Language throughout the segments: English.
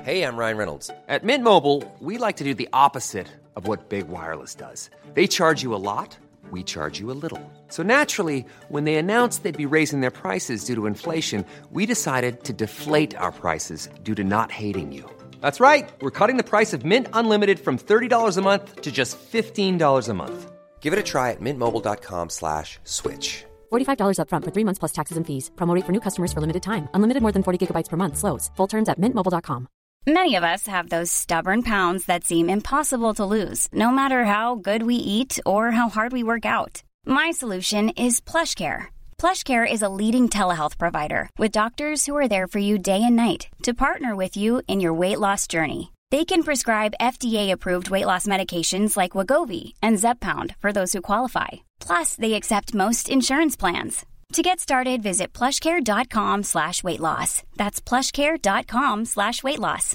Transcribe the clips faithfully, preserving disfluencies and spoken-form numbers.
Hey, I'm Ryan Reynolds. At Mint Mobile, we like to do the opposite of what Big Wireless does. They charge you a lot, we charge you a little. So naturally, when they announced they'd be raising their prices due to inflation, we decided to deflate our prices due to not hating you. That's right. We're cutting the price of Mint Unlimited from thirty dollars a month to just fifteen dollars a month. Give it a try at mintmobile.com slash switch. forty-five dollars up front for three months plus taxes and fees. Promo rate for new customers for limited time. Unlimited more than forty gigabytes per month slows. Full terms at mint mobile dot com. Many of us have those stubborn pounds that seem impossible to lose, no matter how good we eat or how hard we work out. My solution is PlushCare. PlushCare is a leading telehealth provider with doctors who are there for you day and night to partner with you in your weight loss journey. They can prescribe F D A-approved weight loss medications like Wegovy and Zepbound for those who qualify. Plus, they accept most insurance plans. To get started, visit plushcare.com slash weight loss. That's plushcare.com slash weight loss.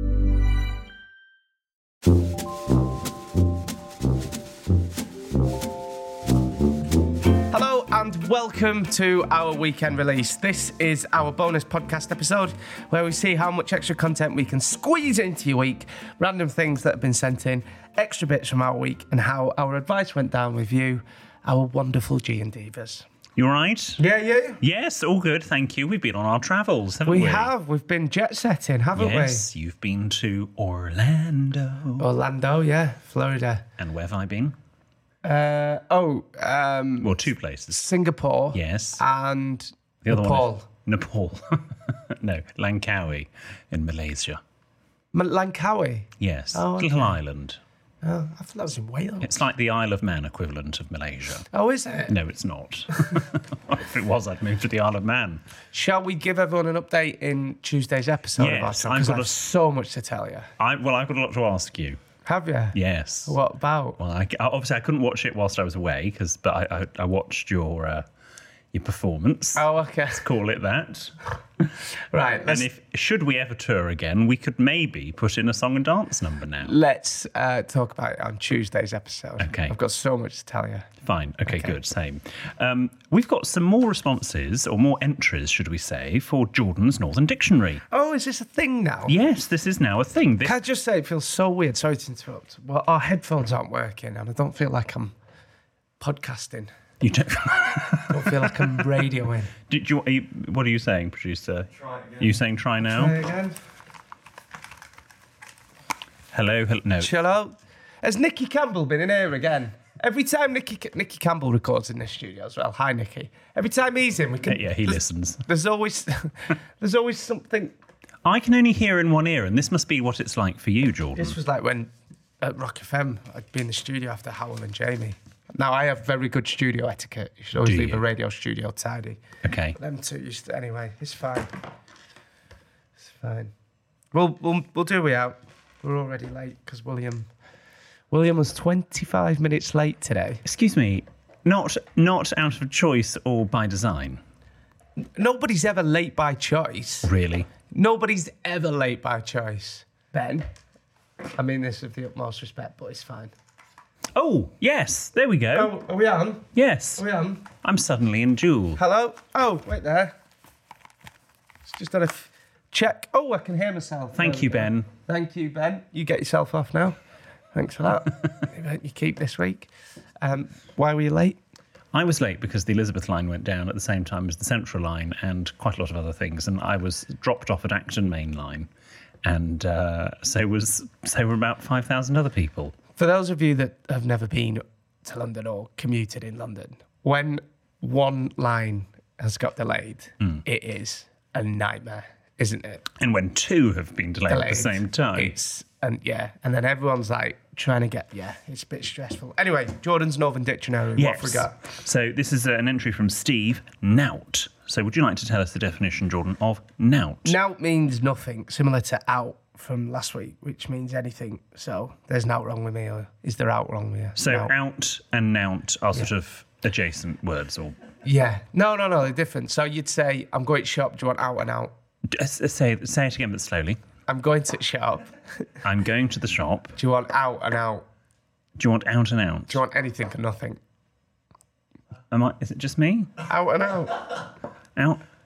Hello and welcome to our weekend release. This is our bonus podcast episode where we see how much extra content we can squeeze into your week, random things that have been sent in, extra bits from our week, and how our advice went down with you, our wonderful G and Divas. You all right? Yeah, you? Yes, all good, thank you. We've been on our travels, haven't we? We have. We've been jet-setting, haven't yes, we? Yes, you've been to Orlando. Orlando, yeah, Florida. And where have I been? Uh, oh, um... Well, two places. Singapore. Yes. And the other Nepal. One is Nepal. No, Langkawi in Malaysia. M- Langkawi? Yes, oh, okay. little island. Oh, I thought that was in Wales. It's like the Isle of Man equivalent of Malaysia. Oh, is it? No, it's not. If it was, I'd move to the Isle of Man. Shall we give everyone an update in Tuesday's episode yes, of our show? I've Because got I have a... so much to tell you. I, well, I've got a lot to ask you. Have you? Yes. What about? Well, I, obviously I couldn't watch it whilst I was away, because but I, I, I watched your uh, your performance. Oh, okay. Let's call it that. Right. And if should we ever tour again, we could maybe put in a song and dance number now. Let's uh, talk about it on Tuesday's episode. Okay. I've got so much to tell you. Fine. Okay, okay. Good. Same. Um, we've got some more responses, or more entries, should we say, for Jordan's Northern Dictionary. Oh, is this a thing now? Yes, this is now a thing. This... Can I just say, it feels so weird. Sorry to interrupt. Well, our headphones aren't working, and I don't feel like I'm podcasting. You don't, I don't feel like I'm radioing. Did you, are you? What are you saying, producer? Try again. Are you saying try now? Try again. Hello, hello. No. Chill out. Has Nicky Campbell been in here again? Every time Nicky Nicky Campbell records in this studio as well. Hi, Nicky. Every time he's in, we can. Yeah, he there's, listens. There's always, there's always something. I can only hear in one ear, and this must be what it's like for you, Jordan. This was like when at Rock F M, I'd be in the studio after Howell and Jamie. Now, I have very good studio etiquette. You should always Do leave you? a radio studio tidy. Okay. Them two used to, anyway, it's fine. It's fine. We'll, we'll, we'll do we out. We're already late because William... William was twenty-five minutes late today. Excuse me, not not out of choice or by design? Nobody's ever late by choice. Really? Nobody's ever late by choice. Ben, I mean this with the utmost respect, but it's fine. Oh, yes, there we go. Oh, are we on? Yes. Are we on? I'm suddenly in duel. Hello? Oh, wait there. It's just done a f- check. Oh, I can hear myself. Thank you, Ben. Thank you, Ben. You get yourself off now. Thanks for that. You keep this week. Um, why were you late? I was late because the Elizabeth line went down at the same time as the Central line and quite a lot of other things, and I was dropped off at Acton Main Line, and uh, so was so were about five thousand other people. For those of you that have never been to London or commuted in London, when one line has got delayed, mm. it is a nightmare, isn't it? And when two have been delayed, delayed at the same time. It's, and yeah, and then everyone's like trying to get, yeah, it's a bit stressful. Anyway, Jordan's Northern Dictionary, yes. what have we got? So this is an entry from Steve, Nout. So would you like to tell us the definition, Jordan, of Nout? Nout means nothing, similar to out from last week, which means anything. So there's nout wrong with me, or is there out wrong with you? So nout. out and nout are sort yeah. of adjacent words, or? Yeah. No, no, no, they're different. So you'd say, I'm going to shop, do you want out and out? Uh, say, say it again, but slowly. I'm going to shop. I'm going to the shop. Do you want out and out? Do you want out and out? Do you want anything and nothing? Am I? Is it just me? Out and out. Out.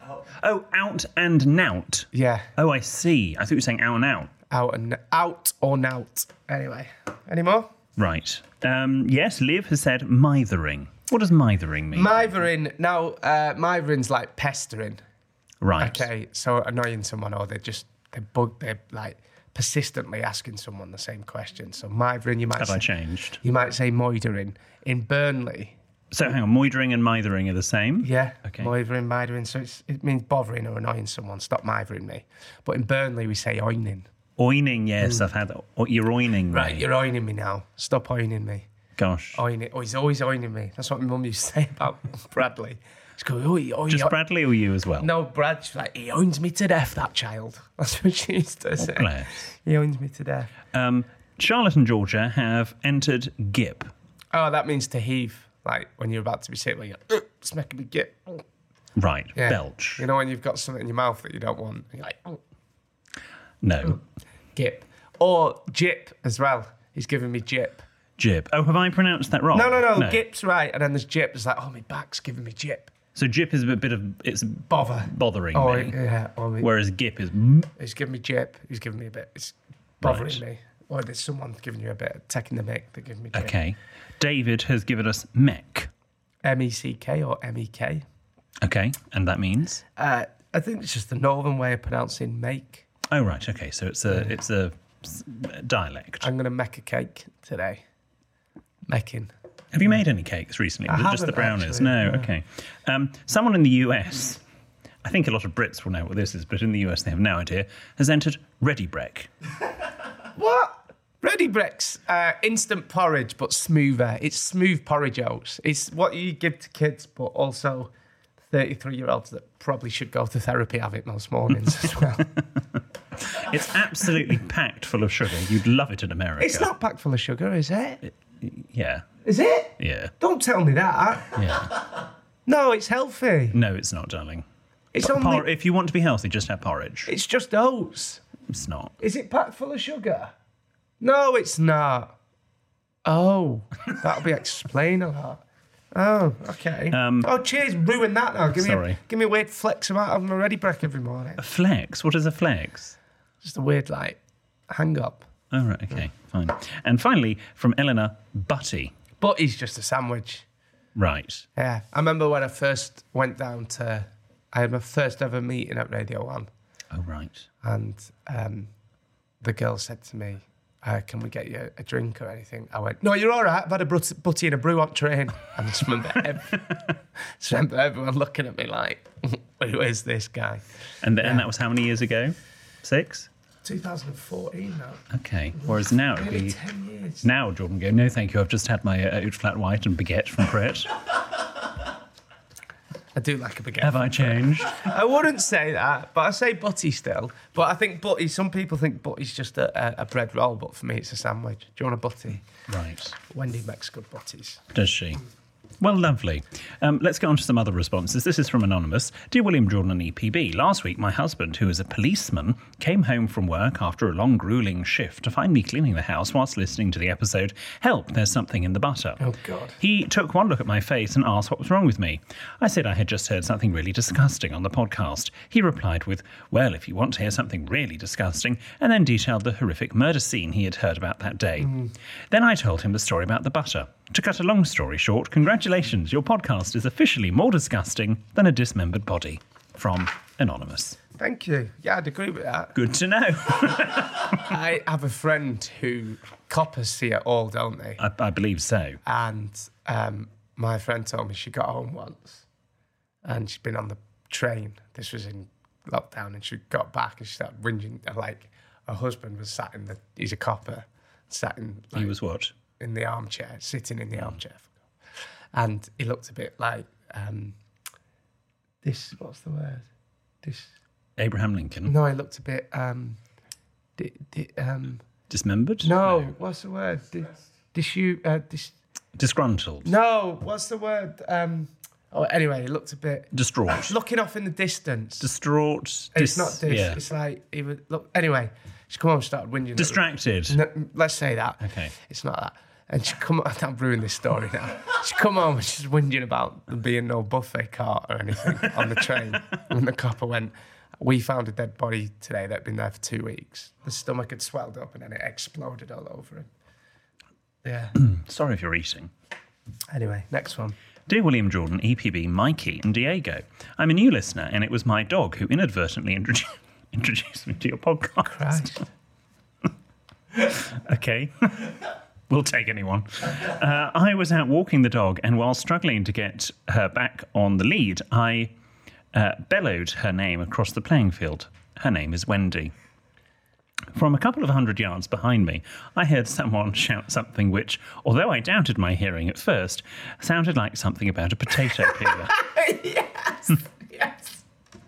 Oh, out and nout. Yeah. Oh, I see. I thought you were saying out and out. Out and out or nout. Anyway, any more? Right. Um, yes, Liv has said mithering. What does mithering mean? Mithering. Now, uh, mithering's like pestering. Right. Okay, so annoying someone, or they're just they bug, they're like persistently asking someone the same question. So mithering, you might Have say, I changed? You might say moidering. In Burnley, So hang on, moidering and mithering are the same? yeah, Okay. moidering, mithering. So it's, it means bothering or annoying someone. Stop mithering me. But in Burnley, we say oining. Oining, yes, I've had that. Oh, you're oining me. Right, you're oining me now. Stop oining me. Gosh. Oining. Oh, he's always oining me. That's what my mum used to say about Bradley. She's going, oh, he, oh, he, Just Bradley or you as well? No, Brad, she's like, he owns me to death, that child. That's what she used to say. bless. He owns me to death. Um, Charlotte and Georgia have entered Gip. Oh, that means to heave. Like when you're about to be sick, when you're like, it's making me gip. Right, Yeah. belch. You know when you've got something in your mouth that you don't want? You're like, oh, No. gip. Or jip as well. He's giving me jip. Jip. Oh, have I pronounced that wrong? No, no, no, Gip's right. And then there's jip. It's like, oh, my back's giving me jip. So jip is a bit of, it's Bother. bothering Oh, me. yeah. Or me, Whereas Gip is, he's giving me jip. He's giving me a bit. It's bothering Right. me. Or there's someone giving you a bit, taking the mick. They're giving me jip. okay. David has given us mech. M E C K or M E K. Okay, and that means? Uh, I think it's just the northern way of pronouncing make. Oh, right, okay, so it's a, it's a s- dialect. I'm going to make a cake today. Making. Have you made any cakes recently? I Was it just the haven't, brownies? actually, No, no. okay. Um, someone in the U S, I think a lot of Brits will know what this is, but in the U S they have no idea, has entered Ready Break. What? Ready bricks, uh, instant porridge, but smoother. It's smooth porridge oats. It's what you give to kids, but also thirty-three-year-olds that probably should go to therapy have it most mornings as well. It's absolutely packed full of sugar. You'd love it in America. It's not packed full of sugar, is it? Yeah, Is it? yeah, Don't tell me that. yeah. No, it's healthy. No, it's not, darling. It's Por- only. if you want to be healthy, just have porridge. It's just oats. It's not. Is it packed full of sugar? No, it's not. Oh, that'll be explain a lot. Oh, okay. Um, oh, cheers. Ruin that now. Give me sorry. a, give me a weird flex about having a ready break every morning. A flex? What is a flex? Just a weird, like, hang up. Oh, right, okay, fine. And finally, from Eleanor, Butty. But he's just a sandwich. Right. Yeah. I remember when I first went down to, I had my first ever meeting at Radio One. Oh, right. And um, the girl said to me, uh, can we get you a drink or anything? I went, no, you're all right. I've had a brut- butty and a brew on train. And I just remember, ev- just remember everyone looking at me like, who is this guy? And, th- and that was how many years ago? Six? twenty fourteen now. Okay. Whereas now it'd Nearly be... ten years. Now Jordan go, no thank you, I've just had my uh, oat flat white and baguette from Pret. I do like a baguette. Have I changed? I wouldn't say that, but I say butty still. But I think butty, some people think butty's just a, a, a bread roll, but for me it's a sandwich. Do you want a butty? Right. Wendy makes good butties. Does she? Well, lovely. Um, let's get on to some other responses. This is from Anonymous. Dear William, Jordan and E P B, last week my husband, who is a policeman, came home from work after a long, gruelling shift to find me cleaning the house whilst listening to the episode, Help, There's Something in the Butter. Oh, God. He took one look at my face and asked what was wrong with me. I said I had just heard something really disgusting on the podcast. He replied with, well, if you want to hear something really disgusting, and then detailed the horrific murder scene he had heard about that day. Mm. Then I told him the story about the butter. To cut a long story short, congratulations, your podcast is officially more disgusting than a dismembered body. From Anonymous. Thank you. Yeah, I'd agree with that. Good to know. I have a friend who coppers see it all, don't they? I, I believe so. And um, my friend told me she got home once and she'd been on the train. This was in lockdown, and she got back and she started whinging. Like, her husband was sat in the, he's a copper, sat in. Like, He was what? in the armchair, sitting in the armchair. And he looked a bit like, um, this, what's the word? This. Abraham Lincoln. No, he looked a bit, um, di, di, um, Dismembered? no, what's the word? Di, disu, uh, dis, Disgruntled. no, what's the word? Um, oh, anyway, he looked a bit, Distraught. looking off in the distance. Distraught. It's Dis- not this, Yeah. it's like, he would, look, anyway, she come home and started whinging. Distracted. No, let's say that. Okay. It's not that. And she come, I've ruined this story now. She come home and she's whinging about there being no buffet cart or anything on the train. And the copper went, we found a dead body today that had been there for two weeks. The stomach had swelled up and then it exploded all over him. Yeah. Sorry if you're eating. Anyway, next one. Dear William Jordan, E P B, Mikey and Diego, I'm a new listener and it was my dog who inadvertently introduced, introduced me to your podcast. Christ. Okay. We'll take anyone. Uh, I was out walking the dog, and while struggling to get her back on the lead, I uh, bellowed her name across the playing field. Her name is Wendy. From a couple of hundred yards behind me, I heard someone shout something which, although I doubted my hearing at first, sounded like something about a potato peeler. Yes, yes.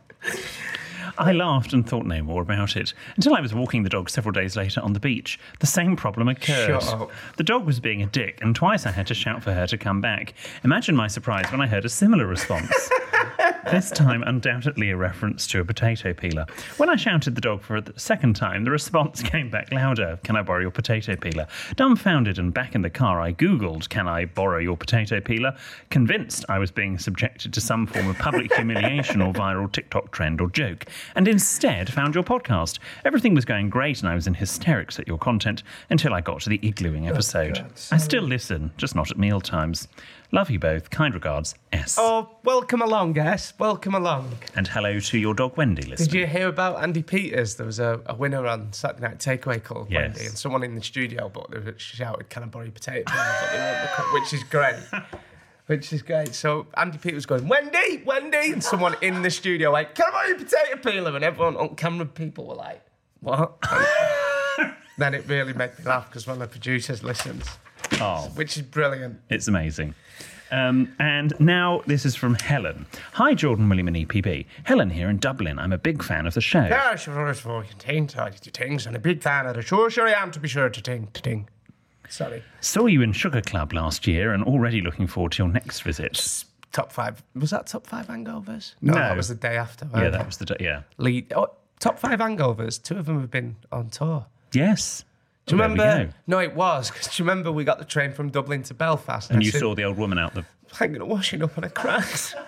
I laughed and thought no more about it until I was walking the dog several days later on the beach. The same problem occurred. Shut up. The dog was being a dick, and twice I had to shout for her to come back. Imagine my surprise when I heard a similar response. This time, undoubtedly a reference to a potato peeler. When I shouted the dog for the second time, the response came back louder. Can I borrow your potato peeler? Dumbfounded and back in the car, I Googled, can I borrow your potato peeler? Convinced I was being subjected to some form of public humiliation or viral TikTok trend or joke, and instead found your podcast. Everything was going great and I was in hysterics at your content until I got to the iglooing episode. God, I still listen, just not at meal times. Love you both. Kind regards, S. Oh, welcome along, guys. Welcome along. And hello to your dog Wendy listening. Did you hear about Andy Peters? There was a, a winner on Saturday Night Takeaway called Yes. Wendy, and someone in the studio but they shouted, can I borrow your potato peeler? But they weren't recording, which is great. Which is great. So Andy Peters was going, Wendy, Wendy, and someone in the studio like, can I borrow your potato peeler? And everyone on camera people were like, what? Then it really made me laugh because one of the producers listens. Oh, Which is brilliant. it's amazing. Um, and now this is from Helen. Hi, Jordan, William and E P B. Helen here in Dublin. I'm a big fan of the show. Yeah, sure, sure, ting, tings, and a big fan of the sure, sure I am to be sure to ting, to ting. Sorry. Saw you in Sugar Club last year and already looking forward to your next visit. Top five. Was that top five hangovers? No, No. that was the day after. Yeah, weren't that they? was the day, yeah. Lead. Oh, top five hangovers. Two of them have been on tour. Yes. Do you Well, there we remember? go. No, it was. 'Cause do you remember we got the train from Dublin to Belfast? And I you said, saw the old woman out the... I'm going to washing up and I cried.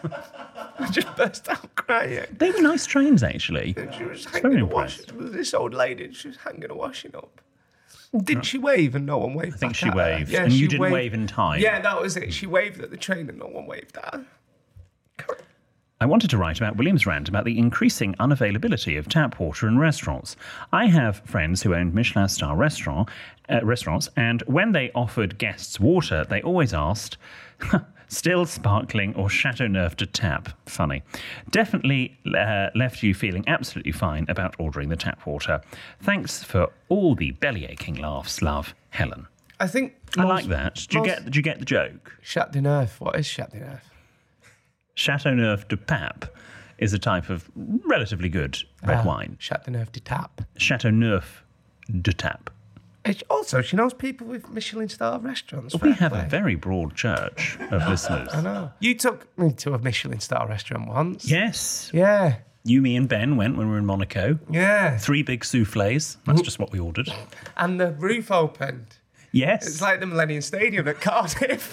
I just burst out crying. They were nice trains, actually. She was very hanging a impressed. washing. There was this old lady. She was hanging a washing up. Didn't she wave and no one waved? I think back she at her? waved. Yeah, and she you didn't waved. wave in time. Yeah, that was it. She waved at the train and no one waved at her. I wanted to write about William's rant about the increasing unavailability of tap water in restaurants. I have friends who owned Michelin star restaurant, uh, restaurants, and when they offered guests water, they always asked, still sparkling or Chateauneuf de tap? Funny. Definitely uh, left you feeling absolutely fine about ordering the tap water. Thanks for all the belly-aching laughs, love, Helen. I think I most- like that. Did you most- get? Did you get the joke? Chateauneuf. What is Chateauneuf? Chateauneuf de Pape is a type of relatively good red Ah, wine. Chateauneuf de Tap. Chateauneuf de Tap. It's also, she knows people with Michelin star restaurants. We fair have play. a very broad church of listeners. I know. You took me to a Michelin star restaurant once. Yes. Yeah. You, me, and Ben went when we were in Monaco. Yeah. Three big souffles. That's just what we ordered. And the roof opened. Yes. It's like the Millennium Stadium at Cardiff.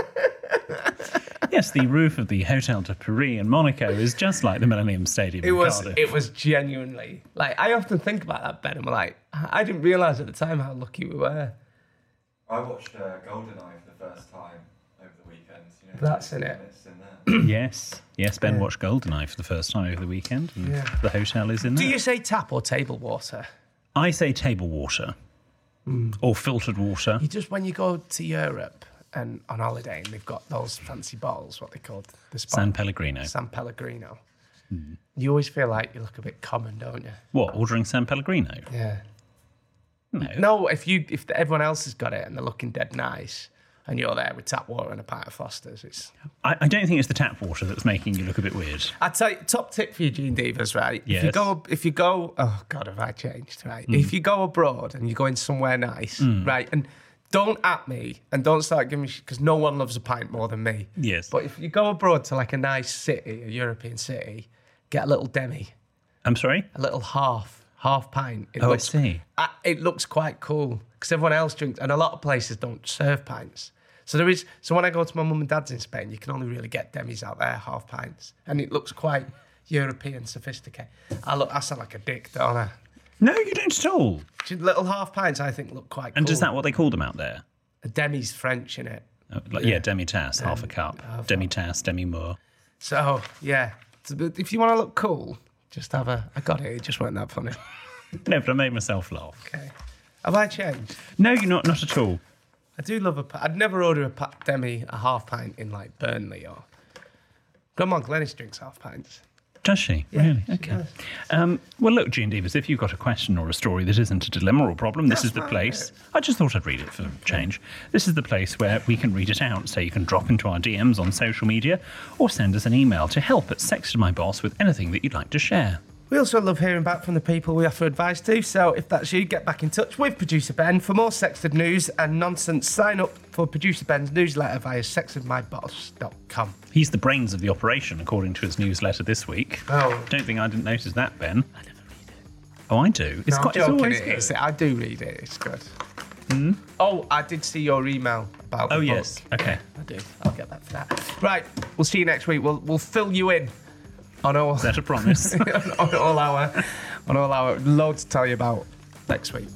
Yes, the roof of the Hotel de Paris in Monaco is just like the Millennium Stadium It in was Cardiff. it was genuinely like I often think about that, Ben. I'm like, I didn't realise at the time how lucky we were. I watched uh, GoldenEye for the first time over the weekend. You know, That's in it. minutes in there. Yes. Yes, Ben watched GoldenEye for the first time over the weekend, and Yeah. the hotel is in Do there. you say tap or table water? I say table water or filtered water. You just when you go to Europe and on holiday and they've got those fancy bottles, what they called the spot, San Pellegrino. San Pellegrino. You always feel like you look a bit common, don't you? What, ordering San Pellegrino? Yeah. No. No, if you if everyone else has got it and they're looking dead nice, and you're there with tap water and a pint of Foster's, it's. I, I don't think it's the tap water that's making you look a bit weird. I tell you, top tip for you, Gene Divas, right? If you Yes. go, if you go, oh God, have I changed, right? If you go abroad and you're going somewhere nice, right, and don't at me and don't start giving me shit because no one loves a pint more than me. Yes. But if you go abroad to like a nice city, a European city, get a little demi, I'm sorry? a little half, half pint. It Oh, I looks, see. uh, It looks quite cool because everyone else drinks, and a lot of places don't serve pints. So there is. So when I go to my mum and dad's in Spain, you can only really get demis out there, half pints, and it looks quite European, sophisticated. I look. I sound like a dick, don't I? No, you don't at all. Little half pints, I think, look quite cool. And is that what they call them out there? A demi's French, innit? Oh, like, yeah, demi-tasse, half a cup. half Demi-tasse, demi-moore. So, yeah. If you want to look cool, just have a... I got it, it just weren't that funny. No, but I made myself laugh. Okay. Have I changed? No, you're not, not at all. I do love a... I'd never order a pa- demi, a half pint in, like, Burnley or... Grandma Glenys drinks half pints. Does she? Yeah, really? she Okay. does. Um, well, look, G and Divas, if you've got a question or a story that isn't a dilemma or problem, this That's is the right, place. yeah. I just thought I'd read it for change. This is the place where we can read it out. So you can drop into our D Ms on social media or send us an email to help at Sexted My Boss with anything that you'd like to share. We also love hearing back from the people we offer advice to, so if that's you, get back in touch with Producer Ben. For more Sexted news and nonsense, sign up for Producer Ben's newsletter via sexted my boss dot com. He's the brains of the operation, according to his newsletter this week. Oh. Don't think I didn't notice that, Ben. I never read it. Oh, I do. It's No, quite. I'm It's joking, always it good. is. I do read it, it's good. Hmm? Oh, I did see your email about Oh the yes. book. Okay. I do. I'll get that for that. Right, we'll see you next week. We'll we'll fill you in on all Is that a promise? on all our on all our loads to tell you about next week.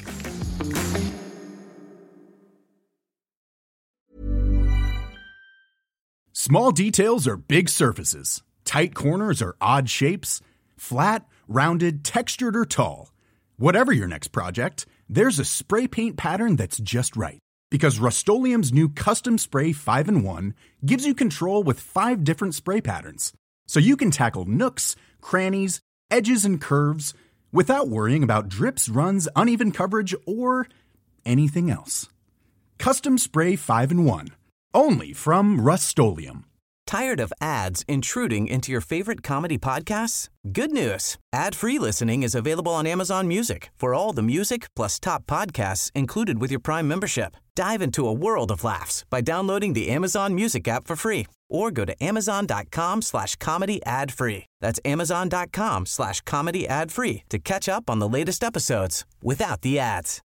Small details are big surfaces. Tight corners are odd shapes. Flat, rounded, textured, or tall. Whatever your next project, there's a spray paint pattern that's just right. Because Rust-Oleum's new Custom Spray five in one gives you control with five different spray patterns. So you can tackle nooks, crannies, edges, and curves without worrying about drips, runs, uneven coverage, or anything else. Custom Spray five in one. Only from Rust-Oleum. Tired of ads intruding into your favorite comedy podcasts? Good news. Ad-free listening is available on Amazon Music for all the music plus top podcasts included with your Prime membership. Dive into a world of laughs by downloading the Amazon Music app for free or go to amazon.com slash comedy ad free. That's amazon.com slash comedy ad free to catch up on the latest episodes without the ads.